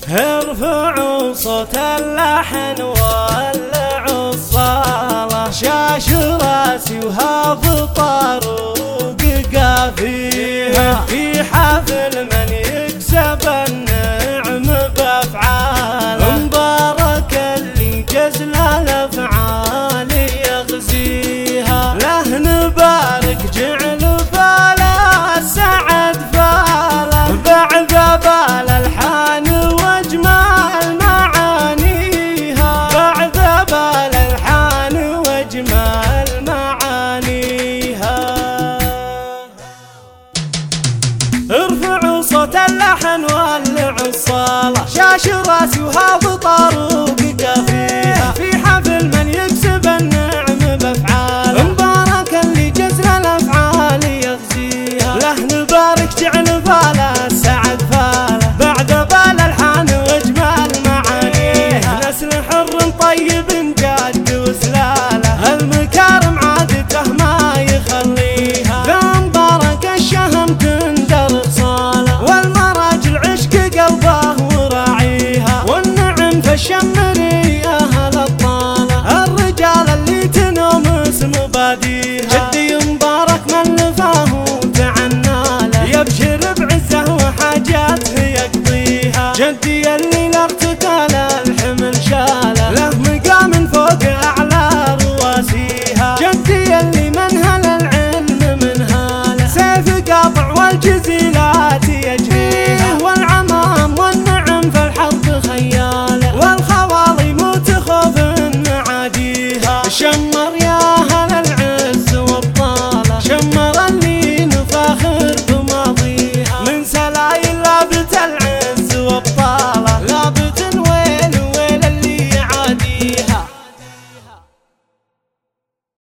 ارفعوا صوت اللحن ولعوا الصالة، شاش راسي وهاف طاروق قافيها، في حفل من يكسب النعم بأفعاله، مبارك اللي جزل الأفعال يغزيها، له نبارك جعل فاله سعد فاله، بعد بالالحان واجمال معانيها، بعد بالالحان واجمال معانيها. ارفعوا صوت اللحن ولعوا الصالة، شاش راسي وهاف طاروق قافيها، في حفل من يكسب النعم بأفعاله، مبارك اللي جزل الأفعال يغزيها، له نبارك جعل